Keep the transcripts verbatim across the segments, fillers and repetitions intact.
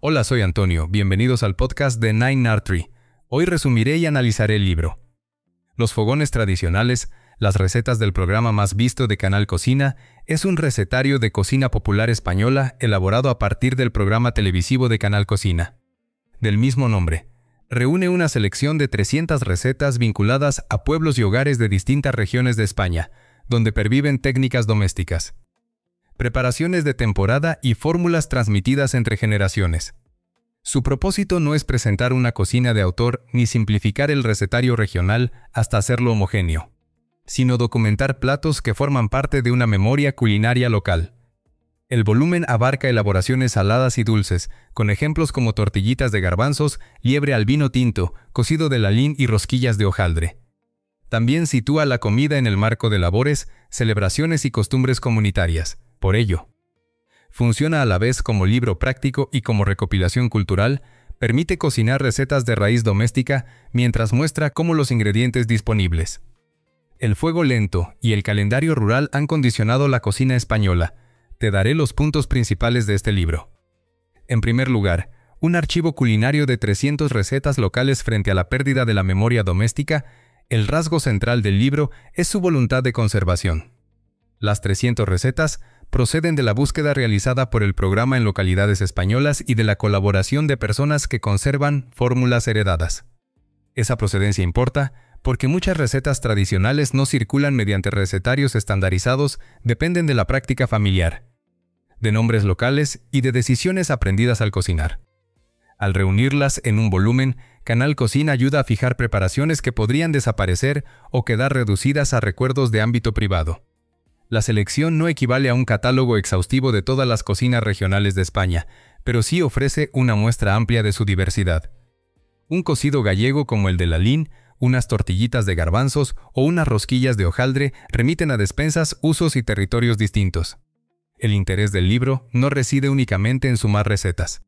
Hola, soy Antonio, bienvenidos al podcast de Nine Art Tree. Hoy resumiré y analizaré el libro. Los fogones tradicionales, las recetas del programa más visto de Canal Cocina, es un recetario de cocina popular española elaborado a partir del programa televisivo de Canal Cocina. Del mismo nombre, reúne una selección de trescientas recetas vinculadas a pueblos y hogares de distintas regiones de España, donde perviven técnicas domésticas, preparaciones de temporada y fórmulas transmitidas entre generaciones. Su propósito no es presentar una cocina de autor ni simplificar el recetario regional hasta hacerlo homogéneo, sino documentar platos que forman parte de una memoria culinaria local. El volumen abarca elaboraciones saladas y dulces, con ejemplos como tortillitas de garbanzos, liebre al vino tinto, cocido de lalín y rosquillas de hojaldre. También sitúa la comida en el marco de labores, celebraciones y costumbres comunitarias. Por ello, funciona a la vez como libro práctico y como recopilación cultural, permite cocinar recetas de raíz doméstica mientras muestra cómo los ingredientes disponibles. El fuego lento y el calendario rural han condicionado la cocina española. Te daré los puntos principales de este libro. En primer lugar, un archivo culinario de trescientas recetas locales frente a la pérdida de la memoria doméstica. El rasgo central del libro es su voluntad de conservación. Las trescientas recetas proceden de la búsqueda realizada por el programa en localidades españolas y de la colaboración de personas que conservan fórmulas heredadas. Esa procedencia importa porque muchas recetas tradicionales no circulan mediante recetarios estandarizados, dependen de la práctica familiar, de nombres locales y de decisiones aprendidas al cocinar. Al reunirlas en un volumen, Canal Cocina ayuda a fijar preparaciones que podrían desaparecer o quedar reducidas a recuerdos de ámbito privado. La selección no equivale a un catálogo exhaustivo de todas las cocinas regionales de España, pero sí ofrece una muestra amplia de su diversidad. Un cocido gallego como el de lalín, unas tortillitas de garbanzos o unas rosquillas de hojaldre remiten a despensas, usos y territorios distintos. El interés del libro no reside únicamente en sumar recetas,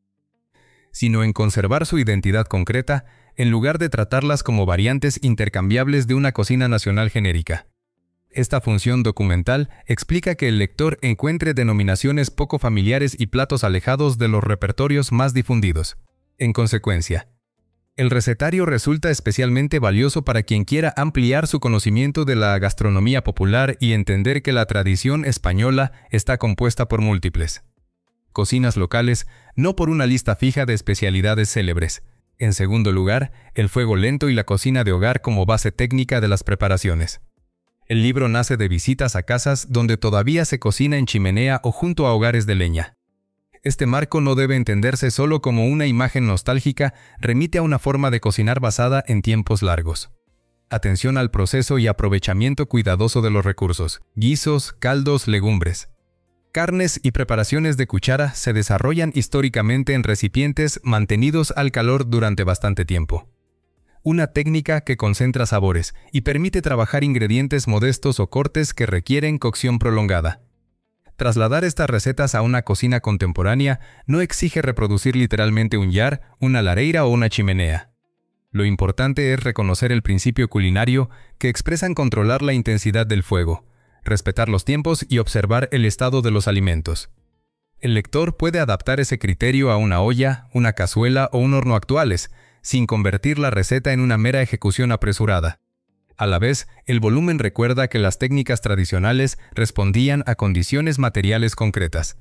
sino en conservar su identidad concreta, en lugar de tratarlas como variantes intercambiables de una cocina nacional genérica. Esta función documental explica que el lector encuentre denominaciones poco familiares y platos alejados de los repertorios más difundidos. En consecuencia, el recetario resulta especialmente valioso para quien quiera ampliar su conocimiento de la gastronomía popular y entender que la tradición española está compuesta por múltiples cocinas locales, no por una lista fija de especialidades célebres. En segundo lugar, el fuego lento y la cocina de hogar como base técnica de las preparaciones. El libro nace de visitas a casas donde todavía se cocina en chimenea o junto a hogares de leña. Este marco no debe entenderse solo como una imagen nostálgica, remite a una forma de cocinar basada en tiempos largos. Atención al proceso y aprovechamiento cuidadoso de los recursos. Guisos, caldos, legumbres, carnes y preparaciones de cuchara se desarrollan históricamente en recipientes mantenidos al calor durante bastante tiempo. Una técnica que concentra sabores y permite trabajar ingredientes modestos o cortes que requieren cocción prolongada. Trasladar estas recetas a una cocina contemporánea no exige reproducir literalmente un llar, una lareira o una chimenea. Lo importante es reconocer el principio culinario que expresan controlar la intensidad del fuego, respetar los tiempos y observar el estado de los alimentos. El lector puede adaptar ese criterio a una olla, una cazuela o un horno actuales, sin convertir la receta en una mera ejecución apresurada. A la vez, el volumen recuerda que las técnicas tradicionales respondían a condiciones materiales concretas.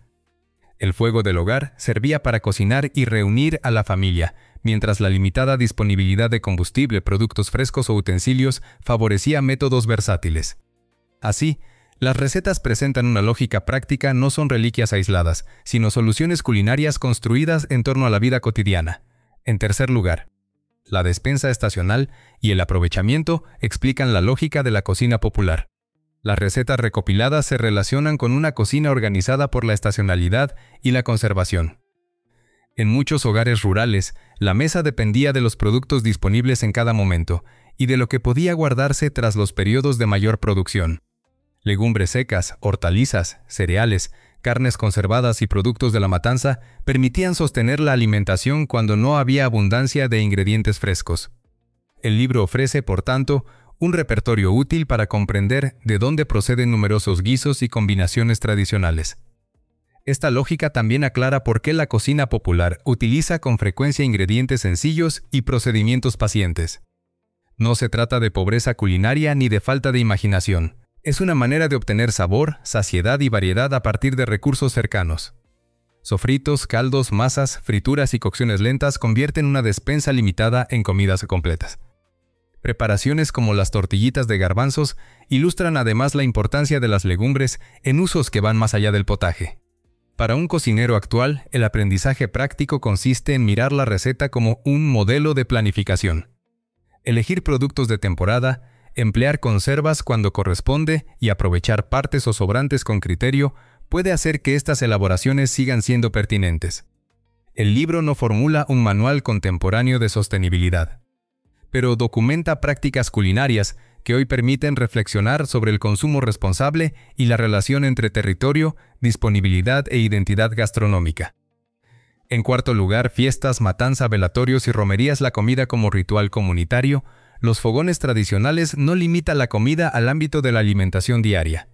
El fuego del hogar servía para cocinar y reunir a la familia, mientras la limitada disponibilidad de combustible, productos frescos o utensilios favorecía métodos versátiles. Así, las recetas presentan una lógica práctica, no son reliquias aisladas, sino soluciones culinarias construidas en torno a la vida cotidiana. En tercer lugar, la despensa estacional y el aprovechamiento explican la lógica de la cocina popular. Las recetas recopiladas se relacionan con una cocina organizada por la estacionalidad y la conservación. En muchos hogares rurales, la mesa dependía de los productos disponibles en cada momento y de lo que podía guardarse tras los periodos de mayor producción. Legumbres secas, hortalizas, cereales, carnes conservadas y productos de la matanza permitían sostener la alimentación cuando no había abundancia de ingredientes frescos. El libro ofrece, por tanto, un repertorio útil para comprender de dónde proceden numerosos guisos y combinaciones tradicionales. Esta lógica también aclara por qué la cocina popular utiliza con frecuencia ingredientes sencillos y procedimientos pacientes. No se trata de pobreza culinaria ni de falta de imaginación. Es una manera de obtener sabor, saciedad y variedad a partir de recursos cercanos. Sofritos, caldos, masas, frituras y cocciones lentas convierten una despensa limitada en comidas completas. Preparaciones como las tortillitas de garbanzos ilustran además la importancia de las legumbres en usos que van más allá del potaje. Para un cocinero actual, el aprendizaje práctico consiste en mirar la receta como un modelo de planificación. Elegir productos de temporada, emplear conservas cuando corresponde y aprovechar partes o sobrantes con criterio puede hacer que estas elaboraciones sigan siendo pertinentes. El libro no formula un manual contemporáneo de sostenibilidad, pero documenta prácticas culinarias que hoy permiten reflexionar sobre el consumo responsable y la relación entre territorio, disponibilidad e identidad gastronómica. En cuarto lugar, fiestas, matanza, velatorios y romerías. La comida como ritual comunitario. Los fogones tradicionales no limitan la comida al ámbito de la alimentación diaria.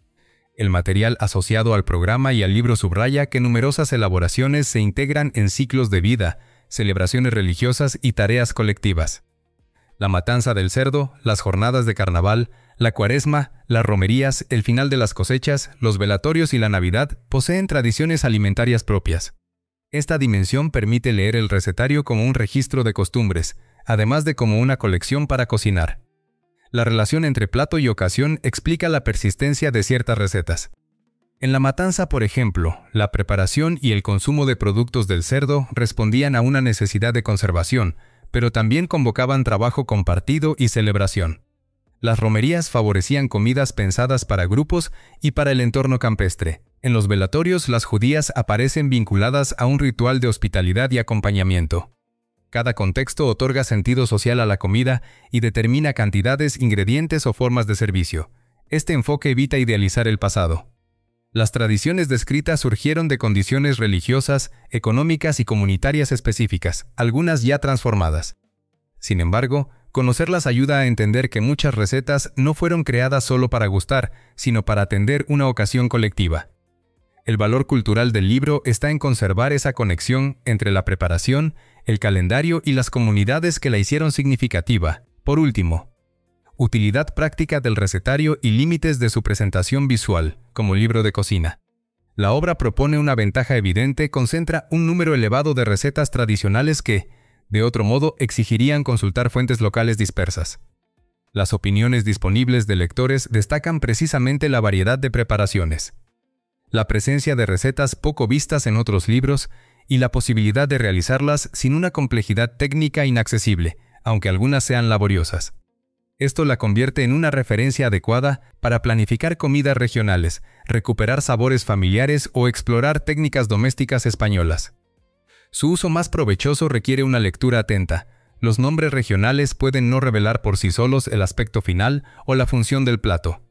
El material asociado al programa y al libro subraya que numerosas elaboraciones se integran en ciclos de vida, celebraciones religiosas y tareas colectivas. La matanza del cerdo, las jornadas de carnaval, la cuaresma, las romerías, el final de las cosechas, los velatorios y la Navidad poseen tradiciones alimentarias propias. Esta dimensión permite leer el recetario como un registro de costumbres, además de como una colección para cocinar. La relación entre plato y ocasión explica la persistencia de ciertas recetas. En la matanza, por ejemplo, la preparación y el consumo de productos del cerdo respondían a una necesidad de conservación, pero también convocaban trabajo compartido y celebración. Las romerías favorecían comidas pensadas para grupos y para el entorno campestre. En los velatorios, las judías aparecen vinculadas a un ritual de hospitalidad y acompañamiento. Cada contexto otorga sentido social a la comida y determina cantidades, ingredientes o formas de servicio. Este enfoque evita idealizar el pasado. Las tradiciones descritas surgieron de condiciones religiosas, económicas y comunitarias específicas, algunas ya transformadas. Sin embargo, conocerlas ayuda a entender que muchas recetas no fueron creadas solo para gustar, sino para atender una ocasión colectiva. El valor cultural del libro está en conservar esa conexión entre la preparación, el calendario y las comunidades que la hicieron significativa. Por último, utilidad práctica del recetario y límites de su presentación visual, como libro de cocina. La obra propone una ventaja evidente: concentra un número elevado de recetas tradicionales que, de otro modo, exigirían consultar fuentes locales dispersas. Las opiniones disponibles de lectores destacan precisamente la variedad de preparaciones, la presencia de recetas poco vistas en otros libros y la posibilidad de realizarlas sin una complejidad técnica inaccesible, aunque algunas sean laboriosas. Esto la convierte en una referencia adecuada para planificar comidas regionales, recuperar sabores familiares o explorar técnicas domésticas españolas. Su uso más provechoso requiere una lectura atenta. Los nombres regionales pueden no revelar por sí solos el aspecto final o la función del plato.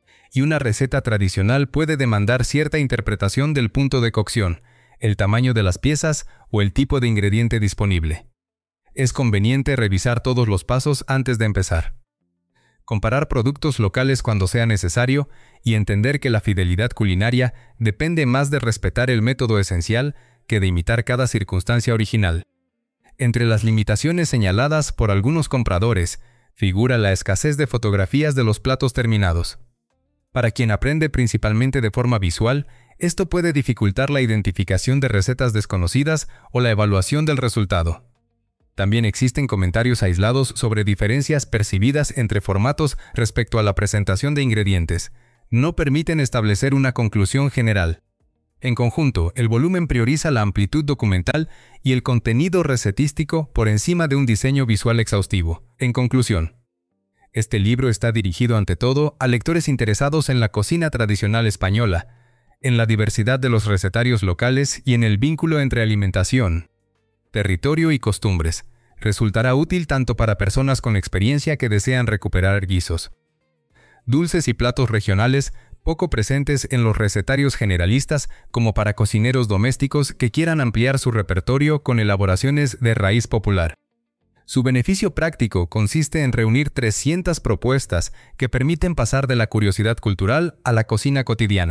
Y una receta tradicional puede demandar cierta interpretación del punto de cocción, el tamaño de las piezas o el tipo de ingrediente disponible. Es conveniente revisar todos los pasos antes de empezar. Comparar productos locales cuando sea necesario y entender que la fidelidad culinaria depende más de respetar el método esencial que de imitar cada circunstancia original. Entre las limitaciones señaladas por algunos compradores, figura la escasez de fotografías de los platos terminados. Para quien aprende principalmente de forma visual, esto puede dificultar la identificación de recetas desconocidas o la evaluación del resultado. También existen comentarios aislados sobre diferencias percibidas entre formatos respecto a la presentación de ingredientes. No permiten establecer una conclusión general. En conjunto, el volumen prioriza la amplitud documental y el contenido recetístico por encima de un diseño visual exhaustivo. En conclusión, este libro está dirigido ante todo a lectores interesados en la cocina tradicional española, en la diversidad de los recetarios locales y en el vínculo entre alimentación, territorio y costumbres. Resultará útil tanto para personas con experiencia que desean recuperar guisos, dulces y platos regionales poco presentes en los recetarios generalistas, como para cocineros domésticos que quieran ampliar su repertorio con elaboraciones de raíz popular. Su beneficio práctico consiste en reunir trescientas propuestas que permiten pasar de la curiosidad cultural a la cocina cotidiana,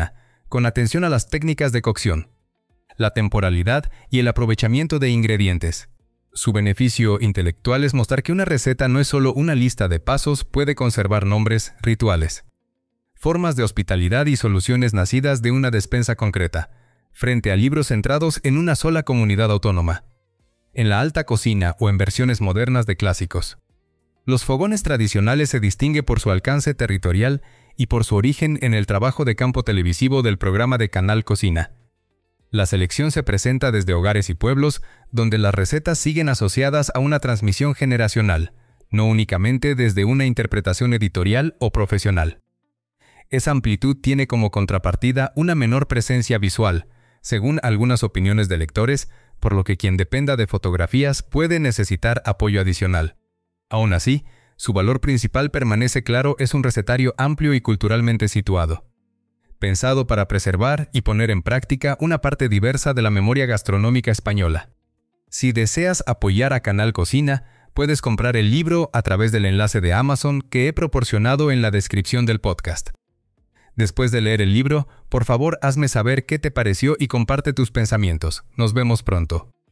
con atención a las técnicas de cocción, la temporalidad y el aprovechamiento de ingredientes. Su beneficio intelectual es mostrar que una receta no es solo una lista de pasos, puede conservar nombres, rituales, formas de hospitalidad y soluciones nacidas de una despensa concreta, frente a libros centrados en una sola comunidad autónoma, en la alta cocina o en versiones modernas de clásicos. Los fogones tradicionales se distinguen por su alcance territorial y por su origen en el trabajo de campo televisivo del programa de Canal Cocina. La selección se presenta desde hogares y pueblos, donde las recetas siguen asociadas a una transmisión generacional, no únicamente desde una interpretación editorial o profesional. Esa amplitud tiene como contrapartida una menor presencia visual, según algunas opiniones de lectores, por lo que quien dependa de fotografías puede necesitar apoyo adicional. Aún así, su valor principal permanece claro, es un recetario amplio y culturalmente situado, pensado para preservar y poner en práctica una parte diversa de la memoria gastronómica española. Si deseas apoyar a Canal Cocina, puedes comprar el libro a través del enlace de Amazon que he proporcionado en la descripción del podcast. Después de leer el libro, por favor hazme saber qué te pareció y comparte tus pensamientos. Nos vemos pronto.